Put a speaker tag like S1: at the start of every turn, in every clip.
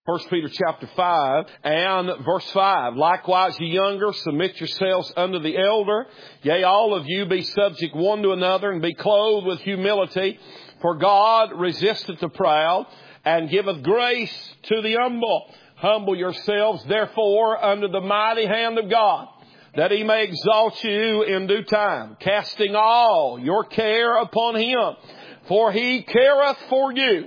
S1: 1 Peter chapter 5 and verse 5. Likewise, ye younger, submit yourselves unto the elder. Yea, all of you be subject one to another, and be clothed with humility. For God resisteth the proud, and giveth grace to the humble. Humble yourselves, therefore, under the mighty hand of God, that He may exalt you in due time, casting all your care upon Him, for He careth for you.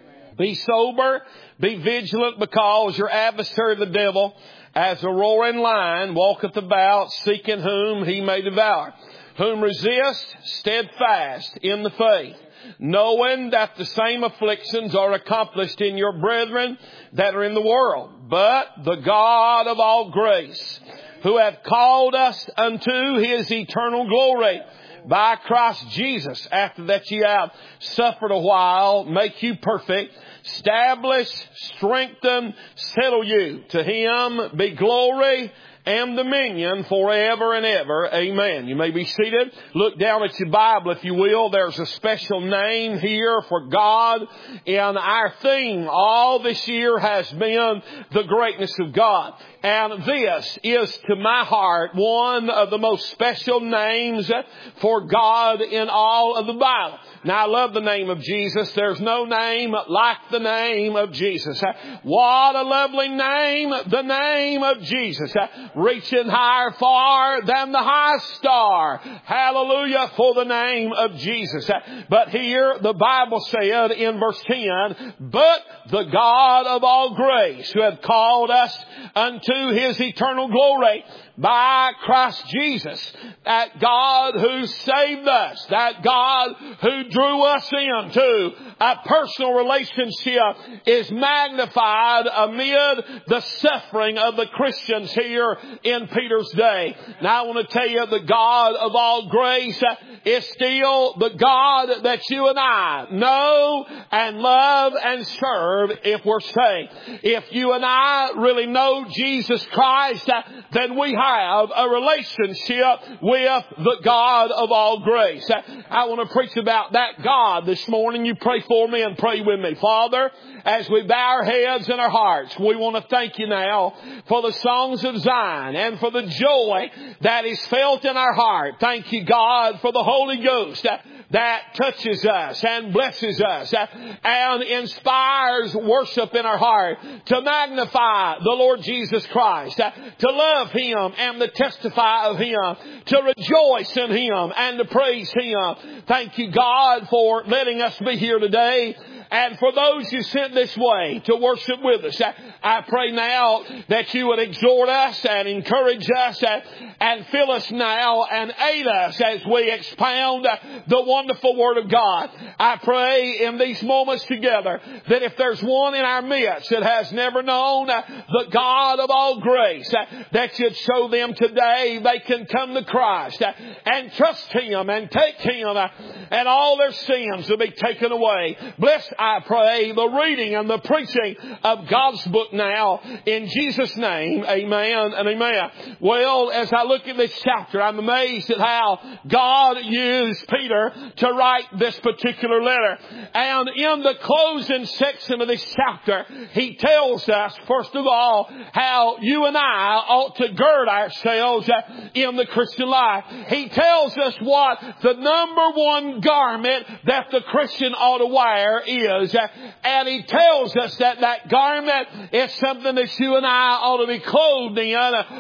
S1: Be sober, be vigilant, because your adversary the devil, as a roaring lion, walketh about, seeking whom he may devour. Whom resist steadfast in the faith, knowing that the same afflictions are accomplished in your brethren that are in the world. But the God of all grace, who hath called us unto His eternal glory, by Christ Jesus, after that ye have suffered a while, make you perfect, establish, strengthen, settle you. To Him be glory and dominion forever and ever. Amen. You may be seated. Look down at your Bible, if you will. There's a special name here for God. And our theme all this year has been the greatness of God. And this is, to my heart, one of the most special names for God in all of the Bible. Now, I love the name of Jesus. There's no name like the name of Jesus. What a lovely name, the name of Jesus. Reaching higher far than the highest star. Hallelujah for the name of Jesus. But here the Bible said in verse 10, but the God of all grace, who hath called us unto His eternal glory by Christ Jesus, that God who saved us, that God who drew us into a personal relationship, is magnified amid the suffering of the Christians here in Peter's day. Now I want to tell you, the God of all grace is still the God that you and I know and love and serve if we're saved. If you and I really know Jesus Christ, then we have a relationship with the God of all grace. I want to preach about that God this morning. You pray for me and pray with me. Father, as we bow our heads and our hearts, we want to thank You now for the songs of Zion and for the joy that is felt in our heart. Thank You, God, for the Holy Ghost that touches us and blesses us and inspires worship in our heart to magnify the Lord Jesus Christ, to love Him and to testify of Him, to rejoice in Him and to praise Him. Thank You, God, for letting us be here today. And for those You sent this way to worship with us, I pray now that You would exhort us and encourage us and fill us now and aid us as we expound the wonderful Word of God. I pray in these moments together that if there's one in our midst that has never known the God of all grace, that You'd show them today they can come to Christ and trust Him and take Him, and all their sins will be taken away. Bless, I pray, the reading and the preaching of God's book now, in Jesus' name. Amen and amen. Well, as I look at this chapter, I'm amazed at how God used Peter to write this particular letter. And in the closing section of this chapter, he tells us, first of all, how you and I ought to gird ourselves in the Christian life. He tells us what the number one garment that the Christian ought to wear is. And he tells us that that garment is something that you and I ought to be clothed in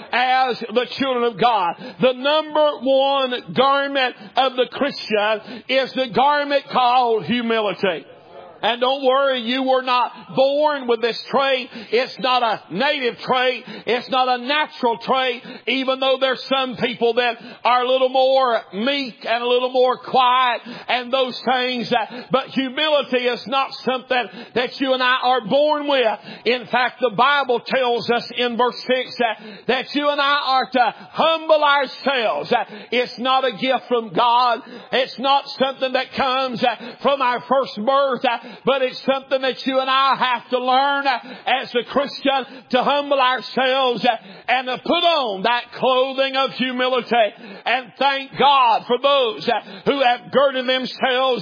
S1: as the children of God. The number one garment of the Christian is the garment called humility. And don't worry, you were not born with this trait. It's not a native trait. It's not a natural trait, even though there's some people that are a little more meek and a little more quiet and those things. But humility is not something that you and I are born with. In fact, the Bible tells us in verse 6 that you and I are to humble ourselves. It's not a gift from God. It's not something that comes from our first birth. But it's something that you and I have to learn as a Christian, to humble ourselves and to put on that clothing of humility. And thank God for those who have girded themselves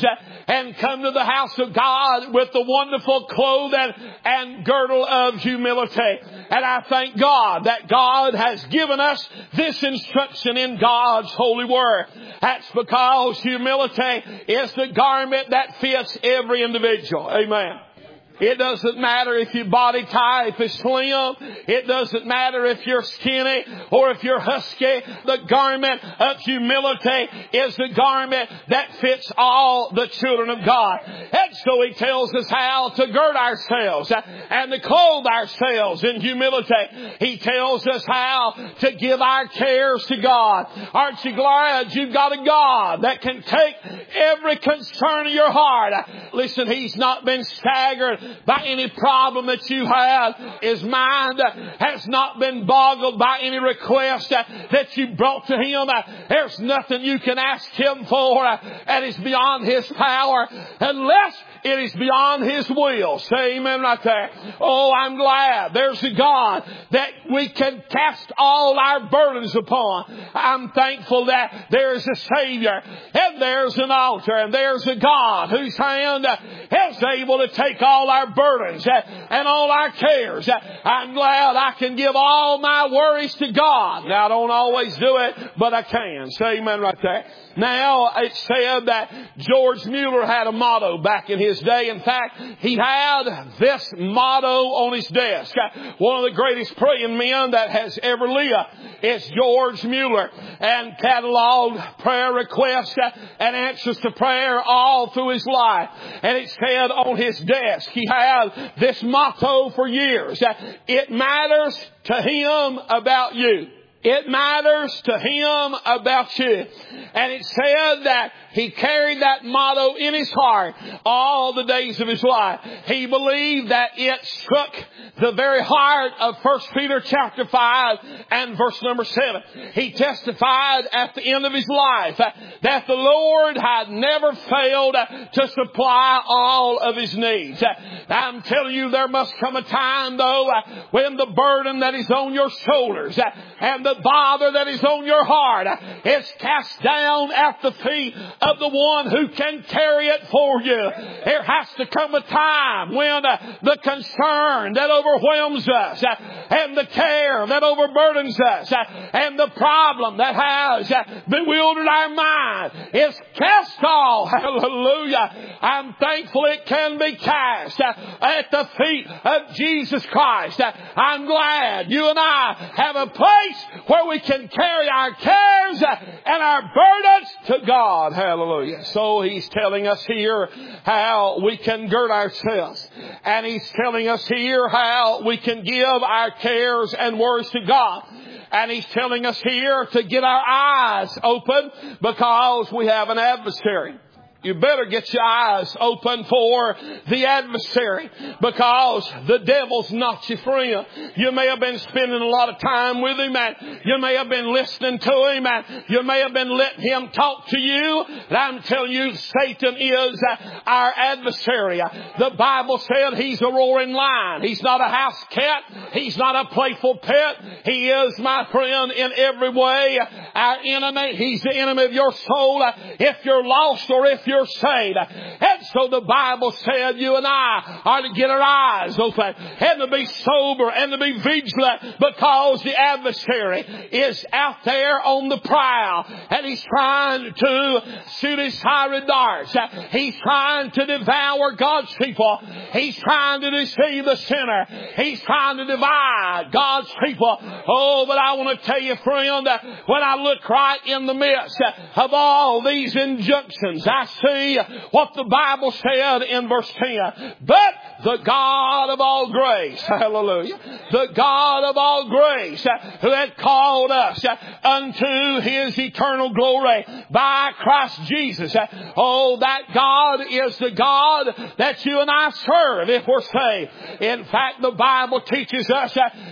S1: and come to the house of God with the wonderful clothing and girdle of humility. And I thank God that God has given us this instruction in God's holy word. That's because humility is the garment that fits every individual. Amen. It doesn't matter if your body type is slim. It doesn't matter if you're skinny or if you're husky. The garment of humility is the garment that fits all the children of God. And so He tells us how to gird ourselves and to clothe ourselves in humility. He tells us how to give our cares to God. Aren't you glad you've got a God that can take every concern of your heart? Listen, He's not been staggered by any problem that you have. His mind has not been boggled by any request that you brought to Him. There's nothing you can ask Him for that is beyond His power unless it is beyond His will. Say amen right there. Oh, I'm glad there's a God that we can cast all our burdens upon. I'm thankful that there's a Savior and there's an altar and there's a God whose hand is able to take all our burdens and all our cares. I'm glad I can give all my worries to God. Now, I don't always do it, but I can. Say amen right there. Now, it's said that George Mueller had a motto back in his day. In fact, he had this motto on his desk. One of the greatest praying men that has ever lived is George Mueller, and cataloged prayer requests and answers to prayer all through his life. And it said on his desk, he had this motto for years. It matters to him about you. It matters to him about you. And it said that he carried that motto in his heart all the days of his life. He believed that it struck the very heart of 1 Peter chapter 5 and verse number 7. He testified at the end of his life that the Lord had never failed to supply all of his needs. I'm telling you, there must come a time, though, when the burden that is on your shoulders and the bother that is on your heart is cast down at the feet of the one who can carry it for you. There has to come a time when the concern that overwhelms us and the care that overburdens us and the problem that has bewildered our mind is cast off. Hallelujah. I'm thankful it can be cast at the feet of Jesus Christ. I'm glad you and I have a place where we can carry our cares and our burdens to God. Hallelujah. So He's telling us here how we can gird ourselves. And He's telling us here how we can give our cares and worries to God. And He's telling us here to get our eyes open because we have an adversary. You better get your eyes open for the adversary because the devil's not your friend. You may have been spending a lot of time with him and you may have been listening to him and you may have been letting him talk to you. But I'm telling you, Satan is our adversary. The Bible said he's a roaring lion. He's not a house cat. He's not a playful pet. He is, my friend, in every way our enemy. He's the enemy of your soul. If you're lost or if you're saved. And so the Bible said you and I are to get our eyes open and to be sober and to be vigilant because the adversary is out there on the prowl and he's trying to shoot his fiery darts. He's trying to devour God's people. He's trying to deceive the sinner. He's trying to divide God's people. Oh, but I want to tell you, friend, when I look right in the midst of all these injunctions, I see what the Bible said in verse 10. But the God of all grace, hallelujah, the God of all grace who had called us unto His eternal glory by Christ Jesus. Oh, that God is the God that you and I serve if we're saved. In fact, the Bible teaches us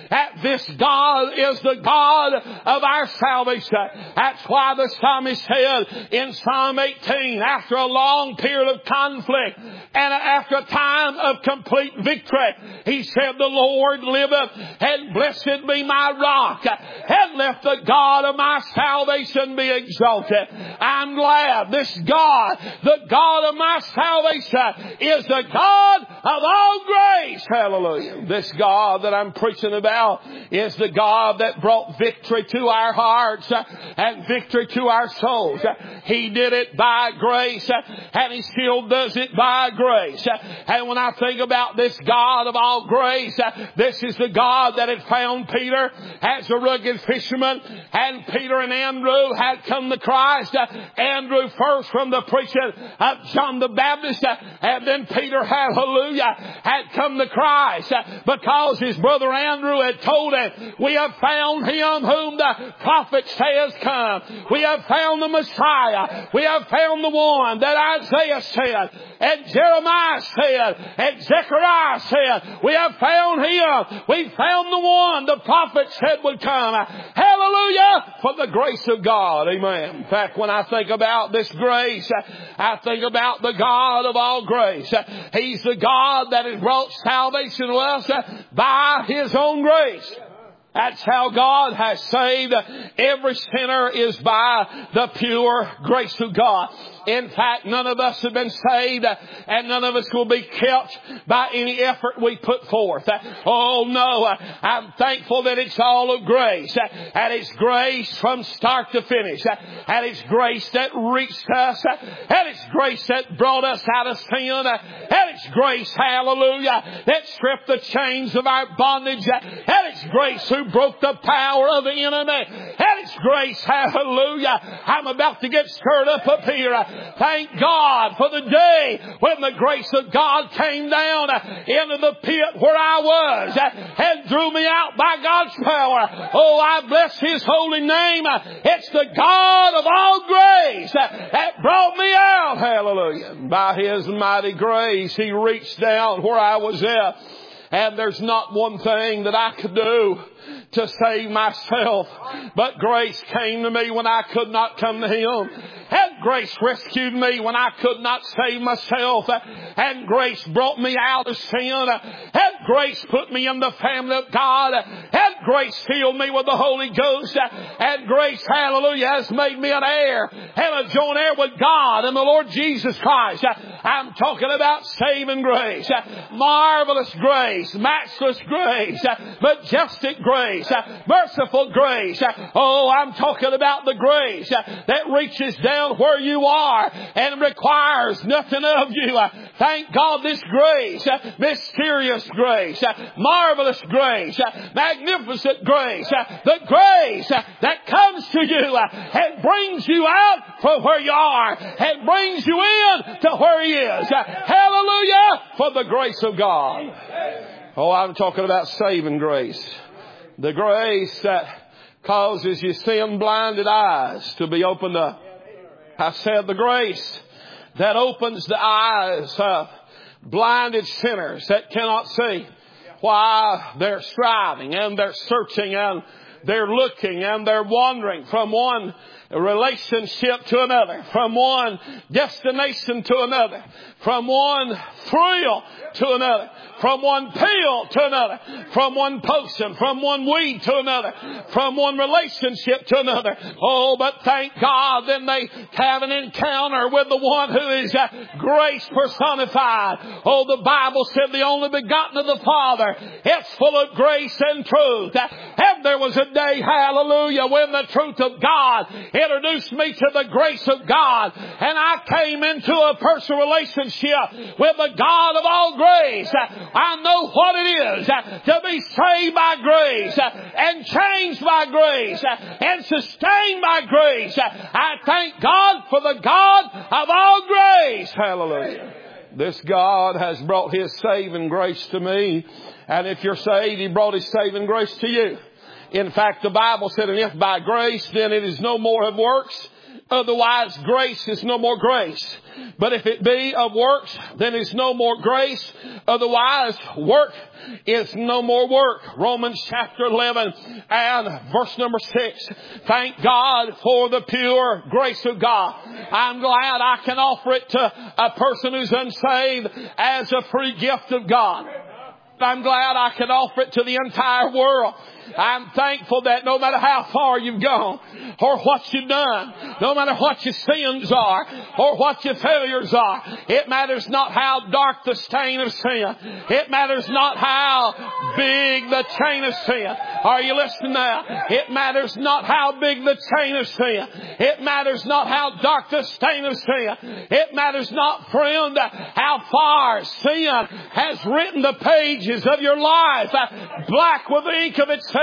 S1: This God is the God of our salvation. That's why the psalmist said in Psalm 18, after a long period of conflict and after a time of complete victory, he said, the Lord liveth, and blessed be my rock, and let the God of my salvation be exalted. I'm glad this God, the God of my salvation, is the God of all grace. Hallelujah. This God that I'm preaching about is the God that brought victory to our hearts and victory to our souls. He did it by grace, and He still does it by grace. And when I think about this God of all grace, this is the God that had found Peter as a rugged fisherman, and Peter and Andrew had come to Christ. Andrew first from the preaching of John the Baptist, and then Peter, hallelujah, had come to Christ because his brother Andrew had told him, we have found Him whom the prophet says come. We have found the Messiah. We have found the one that Isaiah said, and Jeremiah said, and Zechariah said, we have found Him. We found the one the prophet said would come. Hallelujah for the grace of God. Amen. In fact, when I think about this grace, I think about the God of all grace. He's the God that has brought salvation to us by His own grace. That's how God has saved every sinner, is by the pure grace of God. In fact, none of us have been saved, and none of us will be kept by any effort we put forth. Oh no, I'm thankful that it's all of grace, and it's grace from start to finish, and it's grace that reached us, and it's grace that brought us out of sin, and it's grace, hallelujah, that stripped the chains of our bondage, and it's grace who broke the power of the enemy, and it's grace, hallelujah. I'm about to get stirred up here. Thank God for the day when the grace of God came down into the pit where I was and drew me out by God's power. Oh, I bless His holy name. It's the God of all grace that brought me out. Hallelujah. By His mighty grace, He reached down where I was at. And there's not one thing that I could do to save myself, but grace came to me when I could not come to Him. And grace rescued me when I could not save myself. And grace brought me out of sin. And grace put me in the family of God. And grace filled me with the Holy Ghost. And grace, hallelujah, has made me an heir and a joint heir with God and the Lord Jesus Christ. I'm talking about saving grace, marvelous grace, matchless grace, majestic grace, merciful grace. Oh, I'm talking about the grace that reaches down where you are and requires nothing of you. Thank God this grace, mysterious grace, marvelous grace, magnificent grace, the grace that comes to you and brings you out from where you are and brings you in to where He is. Hallelujah for the grace of God. Oh, I'm talking about saving grace. The grace that causes your sin-blinded eyes to be opened up. I said the grace that opens the eyes of blinded sinners that cannot see, why they're striving and they're searching and they're looking and they're wandering from one relationship to another, from one destination to another, from one thrill to another, from one pill to another, from one potion, from one weed to another, from one relationship to another. Oh, but thank God then they have an encounter with the one who is grace personified. Oh, the Bible said the only begotten of the Father. It's full of grace and truth. And there was a day, hallelujah, when the truth of God introduced me to the grace of God, and I came into a personal relationship with the God of all grace. I know what it is to be saved by grace and changed by grace and sustained by grace. I thank God for the God of all grace. Hallelujah. This God has brought His saving grace to me, and if you're saved, He brought His saving grace to you. In fact, the Bible said, and if by grace, then it is no more of works, Otherwise, grace is no more grace. But if it be of works, then it's no more grace. Otherwise, work is no more work. Romans chapter 11 and verse number 6. Thank God for the pure grace of God. I'm glad I can offer it to a person who's unsaved as a free gift of God. I'm glad I can offer it to the entire world. I'm thankful that no matter how far you've gone or what you've done, no matter what your sins are or what your failures are, it matters not how dark the stain of sin. It matters not how big the chain of sin. Are you listening now? It matters not how big the chain of sin. It matters not how dark the stain of sin. It matters not, friend, how far sin has written the pages of your life black with the ink of its failures.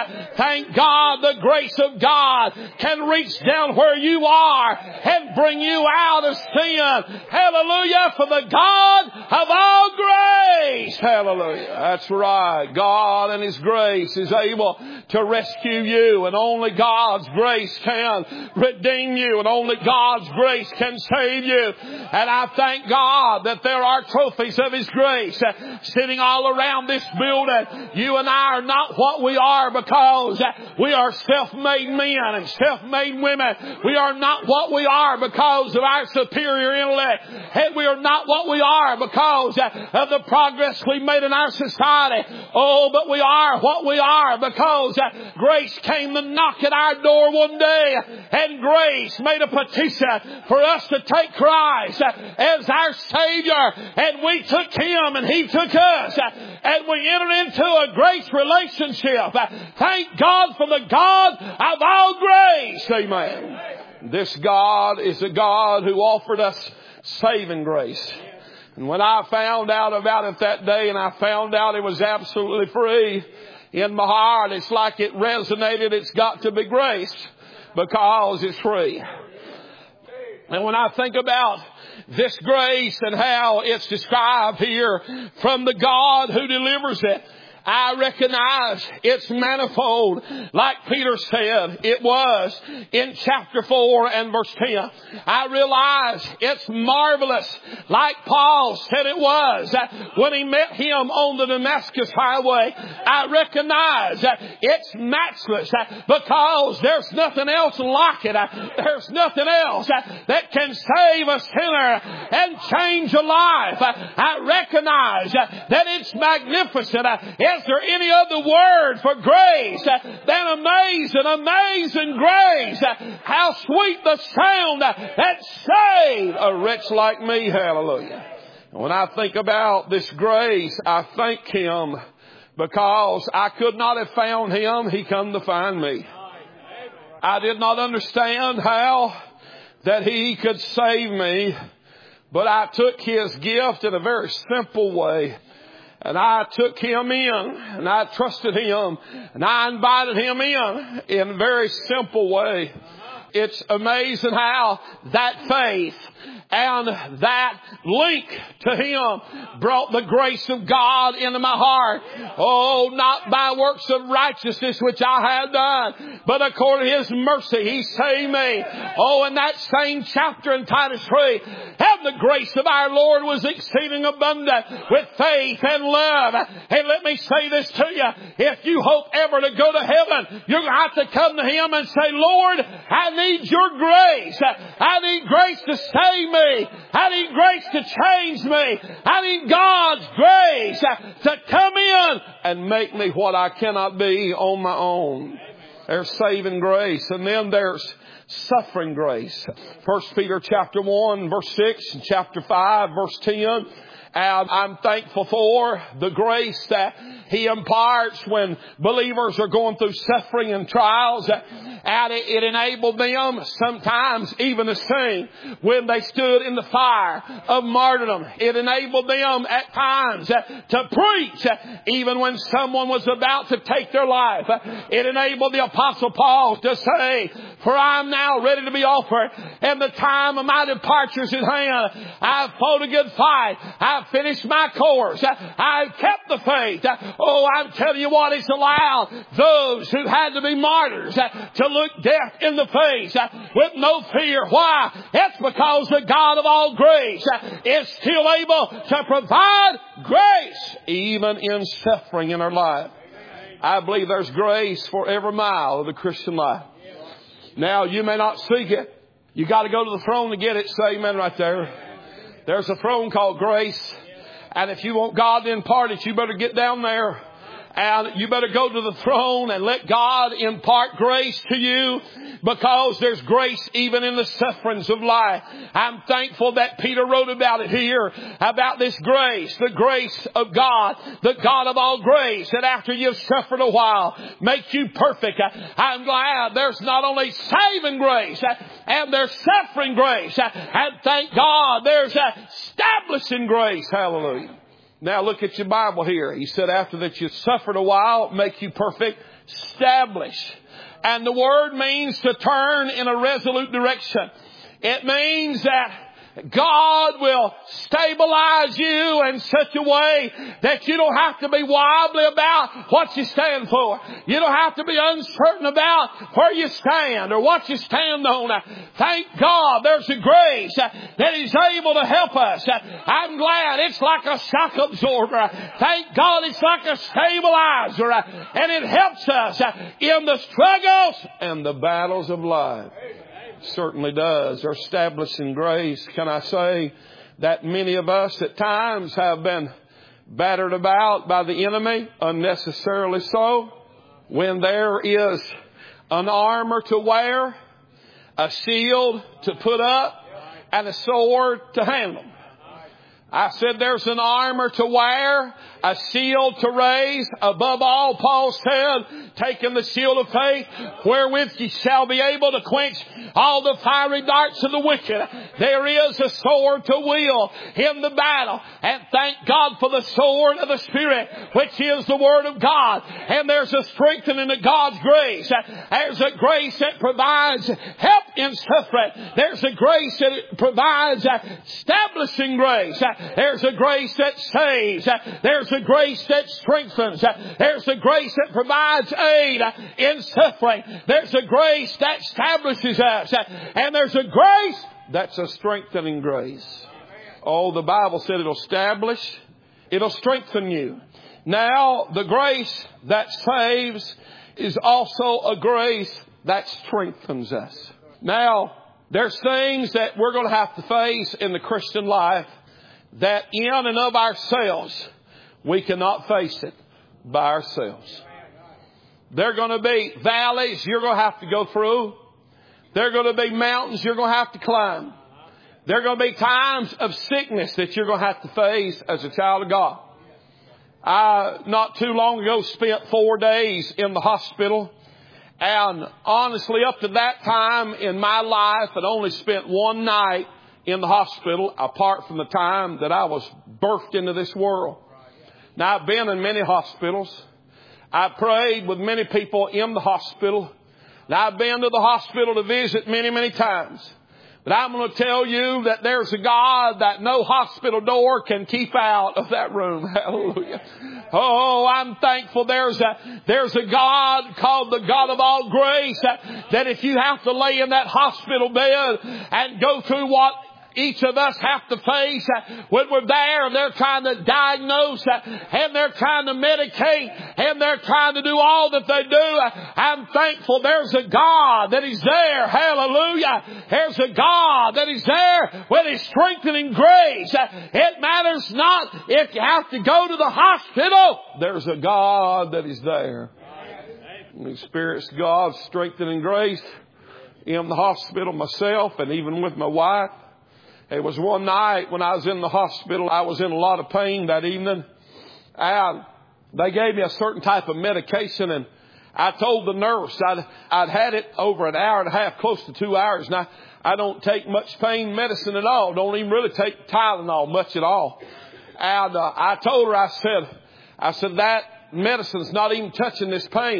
S1: Thank God the grace of God can reach down where you are and bring you out of sin. Hallelujah, for the God of all grace. Hallelujah. That's right. God and His grace is able to rescue you, and only God's grace can redeem you, and only God's grace can save you. And I thank God that there are trophies of His grace sitting all around this building. You and I are not what we are because we are self-made men and self-made women. We are not what we are because of our superior intellect. And we are not what we are because of the progress we made in our society. Oh, but we are what we are because grace came to knock at our door one day, and grace made a petition for us to take Christ as our Savior, and we took Him and He took us, and we entered into a grace relationship. Thank God for the God of all grace. Amen. This God is a God who offered us saving grace. And when I found out about it that day, and I found out it was absolutely free, in my heart it's like it resonated. It's got to be grace because it's free. And when I think about this grace and how it's described here from the God who delivers it, I recognize it's manifold. Like Peter said, it was in chapter 4 and verse 10. I realize it's marvelous. Like Paul said it was when he met him on the Damascus highway. I recognize it's matchless because there's nothing else like it. There's nothing else that can save a sinner and change a life. I recognize that it's magnificent. Is there any other word for grace than amazing, amazing grace? How sweet the sound that saved a wretch like me. Hallelujah. When I think about this grace, I thank Him because I could not have found Him. He come to find me. I did not understand how that He could save me, but I took His gift in a very simple way. And I took Him in, and I trusted Him, and I invited Him in a very simple way. It's amazing how that faith and that link to Him brought the grace of God into my heart. Oh, not by works of righteousness which I had done, but according to His mercy He saved me. Oh, in that same chapter in Titus 3, and the grace of our Lord was exceeding abundant with faith and love. And let me say this to you. If you hope ever to go to heaven, you're going to have to come to Him and say, Lord, I need your grace. I need grace to save me. I need grace to change me. I need God's grace to come in and make me what I cannot be on my own. There's saving grace, and then there's suffering grace. 1 Peter chapter 1 verse 6 and chapter 5 verse 10. And I'm thankful for the grace that He imparts when believers are going through suffering and trials. And it enabled them sometimes even to sing when they stood in the fire of martyrdom. It enabled them at times to preach even when someone was about to take their life. It enabled the Apostle Paul to say, for I'm now ready to be offered, and the time of my departure is at hand. I've fought a good fight. I've finished my course. I've kept the faith. Oh, I'm telling you what, it's allowed those who had to be martyrs to look death in the face with no fear. Why? It's because the God of all grace is still able to provide grace even in suffering in our life. I believe there's grace for every mile of the Christian life. Now, you may not seek it. You got to go to the throne to get it. Say amen right there. There's a throne called grace. And if you want God to impart it, you better get down there. And you better go to the throne and let God impart grace to you, because there's grace even in the sufferings of life. I'm thankful that Peter wrote about it here, about this grace, the grace of God, the God of all grace, that after you've suffered a while, make you perfect. I'm glad there's not only saving grace, and there's suffering grace, and thank God there's establishing grace. Hallelujah. Now look at your Bible here. He said after that you suffered a while, make you perfect, establish. And the word means to turn in a resolute direction. It means that God will stabilize you in such a way that you don't have to be wobbly about what you stand for. You don't have to be uncertain about where you stand or what you stand on. Thank God there's a grace that is able to help us. I'm glad it's like a shock absorber. Thank God it's like a stabilizer, and it helps us in the struggles and the battles of life. Certainly does. Or establishing grace. Can I say that many of us at times have been battered about by the enemy, unnecessarily so, when there is an armor to wear, a shield to put up, and a sword to handle. I said there's an armor to wear, a shield to raise. Above all, Paul said, taking the shield of faith, wherewith ye shall be able to quench all the fiery darts of the wicked. There is a sword to wield in the battle. And thank God for the sword of the Spirit, which is the Word of God. And there's a strengthening of God's grace. There's a grace that provides help in suffering. There's a grace that provides establishing grace. There's a grace that saves. There's a grace that strengthens. There's a grace that provides aid in suffering. There's a grace that establishes us. And there's a grace that's a strengthening grace. Oh, the Bible said it'll establish. It'll strengthen you. Now, the grace that saves is also a grace that strengthens us. Now, there's things that we're going to have to face in the Christian life that in and of ourselves, we cannot face it by ourselves. There are going to be valleys you're going to have to go through. There are going to be mountains you're going to have to climb. There are going to be times of sickness that you're going to have to face as a child of God. I, not too long ago, spent 4 days in the hospital. And honestly, up to that time in my life, I'd only spent one night in the hospital, apart from the time that I was birthed into this world. Now, I've been in many hospitals. I've prayed with many people in the hospital. Now, I've been to the hospital to visit many, many times. But I'm going to tell you that there's a God that no hospital door can keep out of that room. Hallelujah. Oh, I'm thankful there's a God called the God of all grace that if you have to lay in that hospital bed and go through what each of us have to face when we're there, and they're trying to diagnose and they're trying to medicate and they're trying to do all that they do. I'm thankful there's a God that is there. Hallelujah. There's a God that is there with His strengthening grace. It matters not if you have to go to the hospital. There's a God that is there. I experienced God's strengthening grace in the hospital myself, and even with my wife. It was one night when I was in the hospital. I was in a lot of pain that evening. And they gave me a certain type of medication. And I told the nurse I'd had it over an hour and a half, close to 2 hours. Now, I don't take much pain medicine at all. Don't even really take Tylenol much at all. And I told her, I said, that medicine's not even touching this pain.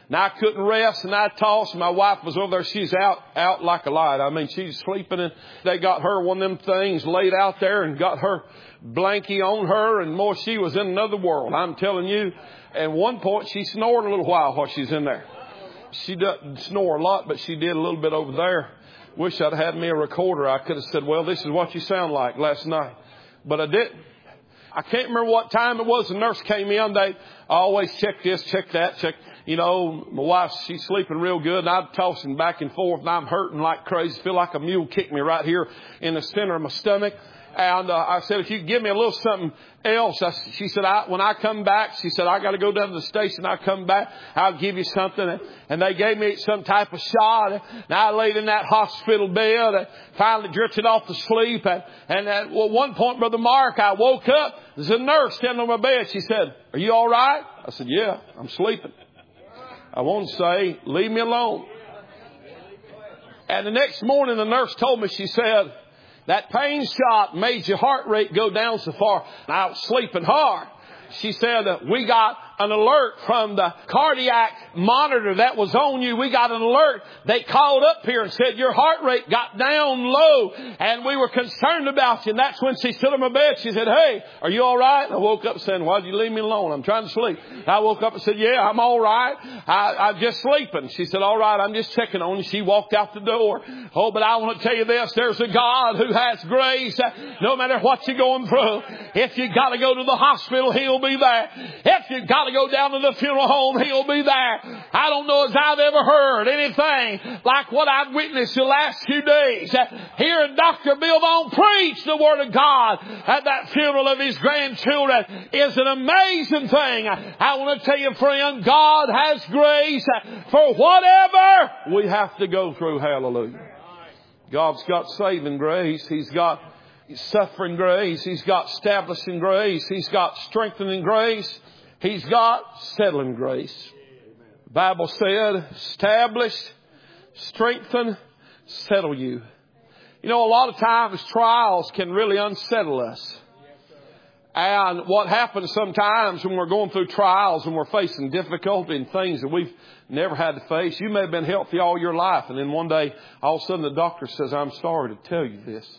S1: And I couldn't rest, and I tossed. My wife was over there. She's out like a light. I mean, she's sleeping, and they got her one of them things laid out there and got her blankie on her, and more, she was in another world. I'm telling you. At one point, she snored a little while she's in there. She doesn't snore a lot, but she did a little bit over there. Wish I'd had me a recorder. I could have said, well, this is what you sound like last night. But I didn't. I can't remember what time it was. The nurse came in. They always check this, check that, check. You know, my wife, she's sleeping real good, and I'm tossing back and forth, and I'm hurting like crazy. Feel like a mule kicked me right here in the center of my stomach. And I said, if you could give me a little something else. She said, when I come back, she said, I got to go down to the station. I come back, I'll give you something. And they gave me some type of shot. And I laid in that hospital bed and finally drifted off to sleep. And at one point, Brother Mark, I woke up. There's a nurse standing on my bed. She said, are you all right? I said, yeah, I'm sleeping. I won't say, leave me alone. And the next morning, the nurse told me, she said, that pain shot made your heart rate go down so far. And I was sleeping hard. She said, we got an alert from the cardiac monitor that was on you. We got an alert. They called up here and said your heart rate got down low, and we were concerned about you. And that's when she stood on my bed. She said, hey, are you all right? And I woke up saying, why'd you leave me alone? I'm trying to sleep. And I woke up and said, yeah, I'm all right. I'm just sleeping. She said, all right, I'm just checking on you. She walked out the door. Oh, but I want to tell you this. There's a God who has grace no matter what you're going through. If you got to go to the hospital, He'll be there. If you got to go down to the funeral home, He'll be there. I don't know as I've ever heard anything like what I've witnessed the last few days. Hearing Dr. Bill Vaughn preach the Word of God at that funeral of his grandchildren is an amazing thing. I want to tell you, friend, God has grace for whatever we have to go through. Hallelujah. God's got saving grace. He's got suffering grace. He's got establishing grace. He's got strengthening grace. He's got settling grace. The Bible said, establish, strengthen, settle you. You know, a lot of times trials can really unsettle us. And what happens sometimes when we're going through trials and we're facing difficulty and things that we've never had to face, you may have been healthy all your life, and then one day, all of a sudden the doctor says, I'm sorry to tell you this.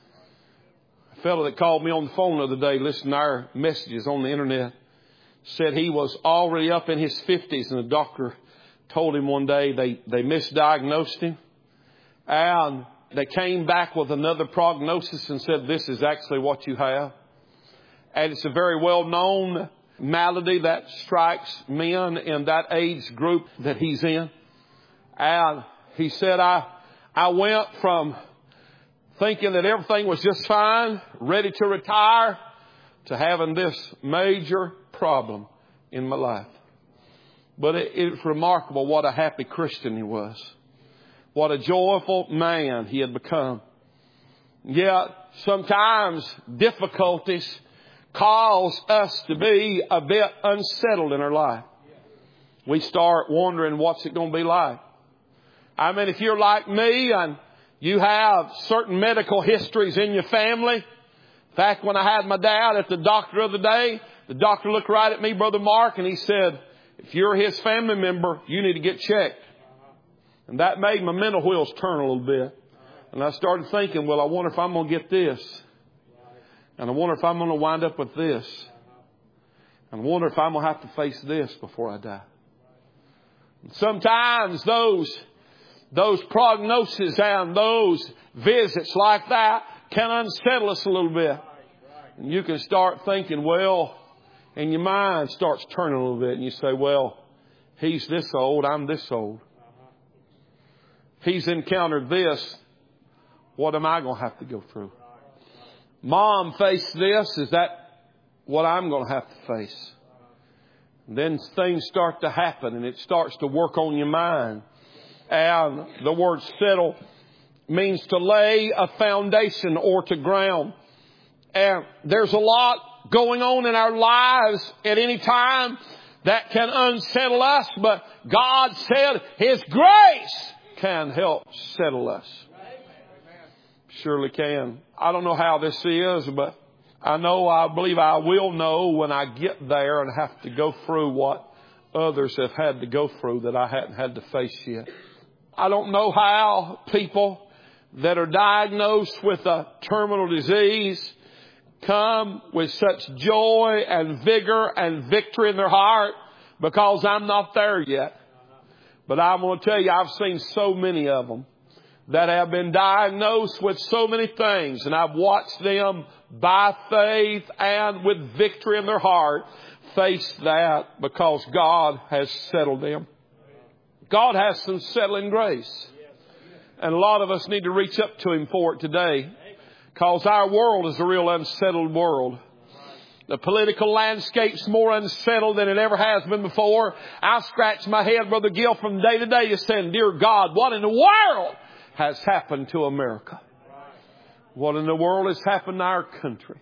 S1: A fellow that called me on the phone the other day, listening to our messages on the internet, said he was already up in his 50s, and the doctor told him one day they misdiagnosed him, and they came back with another prognosis and said, this is actually what you have. And it's a very well-known malady that strikes men in that age group that he's in. And he said, I went from thinking that everything was just fine, ready to retire, to having this major problem in my life. But it's remarkable what a happy Christian he was. What a joyful man he had become. Yet sometimes difficulties cause us to be a bit unsettled in our life. We start wondering what's it going to be like. I mean, if you're like me and you have certain medical histories in your family. In fact, when I had my dad at the doctor the other day, the doctor looked right at me, Brother Mark, and he said, if you're his family member, you need to get checked. And that made my mental wheels turn a little bit. And I started thinking, well, I wonder if I'm going to get this. And I wonder if I'm going to wind up with this. And I wonder if I'm going to have to face this before I die. And sometimes those prognoses and those visits like that can unsettle us a little bit. And you can start thinking, well, and your mind starts turning a little bit. And you say, well, he's this old, I'm this old. He's encountered this. What am I going to have to go through? Mom faced this. Is that what I'm going to have to face? And then things start to happen and it starts to work on your mind. And the word settle means to lay a foundation or to ground. And there's a lot going on in our lives at any time that can unsettle us. But God said His grace can help settle us. Surely can. I don't know how this is, but I believe I will know when I get there and have to go through what others have had to go through that I hadn't had to face yet. I don't know how people that are diagnosed with a terminal disease come with such joy and vigor and victory in their heart, because I'm not there yet. But I'm going to tell you, I've seen so many of them that have been diagnosed with so many things, and I've watched them by faith and with victory in their heart face that, because God has settled them. God has some settling grace. And a lot of us need to reach up to Him for it today, because our world is a real unsettled world. The political landscape's more unsettled than it ever has been before. I scratch my head, Brother Gill, from day to day just saying, dear God, what in the world has happened to America? What in the world has happened to our country?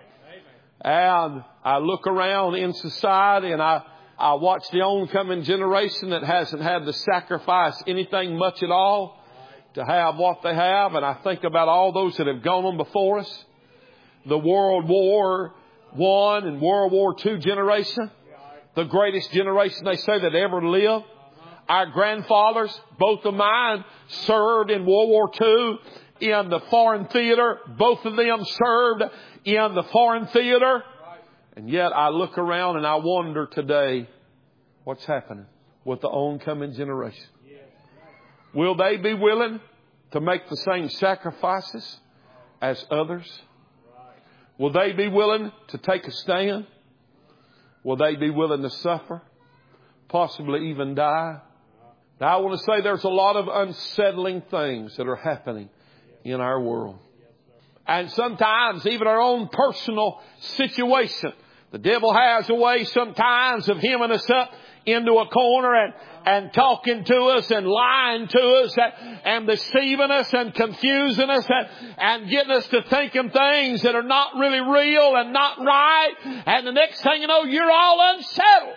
S1: And I look around in society and I watch the oncoming generation that hasn't had to sacrifice anything much at all to have what they have. And I think about all those that have gone on before us. The World War I and World War II generation. The greatest generation, they say, that ever lived. Our grandfathers, both of mine, served in World War II in the foreign theater. Both of them served in the foreign theater. And yet I look around and I wonder today, what's happening with the oncoming generation? Will they be willing to make the same sacrifices as others? Will they be willing to take a stand? Will they be willing to suffer? Possibly even die? Now I want to say there's a lot of unsettling things that are happening in our world. And sometimes even our own personal situation. The devil has a way sometimes of hemming us up into a corner and talking to us and lying to us and deceiving us and confusing us and getting us to thinking things that are not really real and not right. And the next thing you know, you're all unsettled.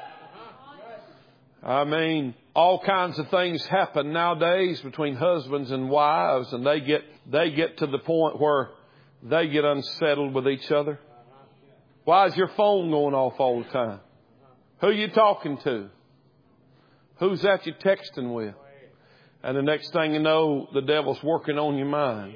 S1: I mean, all kinds of things happen nowadays between husbands and wives, and they get to the point where they get unsettled with each other. Why is your phone going off all the time? Who are you talking to? Who's that you texting with? And the next thing you know, the devil's working on your mind.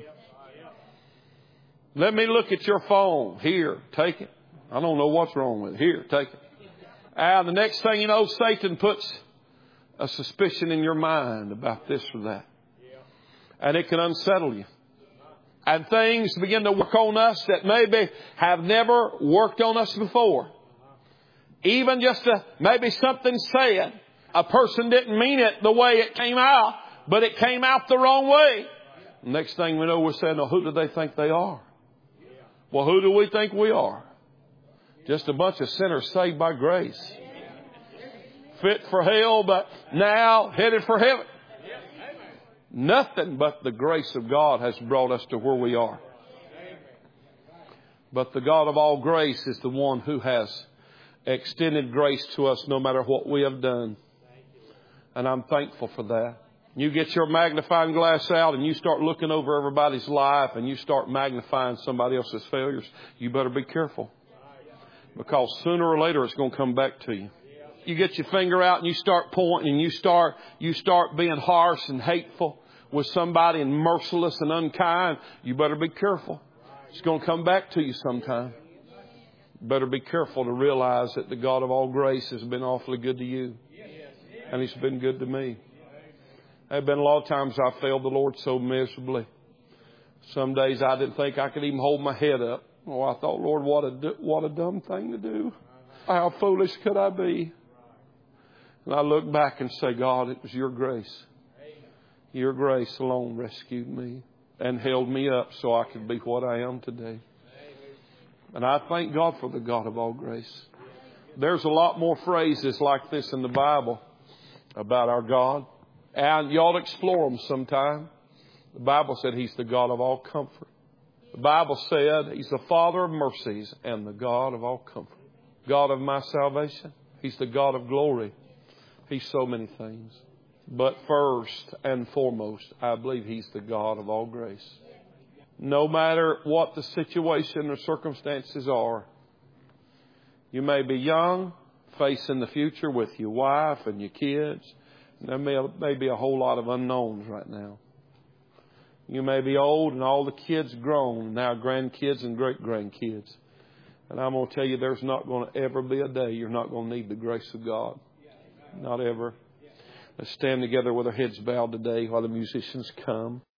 S1: Let me look at your phone. Here, take it. I don't know what's wrong with it. Here, take it. And the next thing you know, Satan puts a suspicion in your mind about this or that. And it can unsettle you. And things begin to work on us that maybe have never worked on us before. Even just maybe something said. A person didn't mean it the way it came out, but it came out the wrong way. Next thing we know, we're saying, oh, who do they think they are? Well, who do we think we are? Just a bunch of sinners saved by grace. Fit for hell, but now headed for heaven. Nothing but the grace of God has brought us to where we are. But the God of all grace is the one who has extended grace to us no matter what we have done. And I'm thankful for that. You get your magnifying glass out and you start looking over everybody's life and you start magnifying somebody else's failures, you better be careful. Because sooner or later it's going to come back to you. You get your finger out and you start pointing and you start being harsh and hateful with somebody and merciless and unkind, you better be careful. It's going to come back to you sometime. Better be careful to realize that the God of all grace has been awfully good to you. And He's been good to me. There have been a lot of times I failed the Lord so miserably. Some days I didn't think I could even hold my head up. Oh, I thought, Lord, what a dumb thing to do. How foolish could I be? And I look back and say, God, it was your grace. Your grace alone rescued me and held me up so I could be what I am today. And I thank God for the God of all grace. There's a lot more phrases like this in the Bible about our God. And you ought to explore them sometime. The Bible said He's the God of all comfort. The Bible said He's the Father of mercies and the God of all comfort. God of my salvation. He's the God of glory. He's so many things. But first and foremost, I believe He's the God of all grace. No matter what the situation or circumstances are, you may be young, face in the future with your wife and your kids. There may be a whole lot of unknowns right now. You may be old and all the kids grown, now grandkids and great-grandkids. And I'm going to tell you, there's not going to ever be a day you're not going to need the grace of God. Not ever. Let's stand together with our heads bowed today while the musicians come.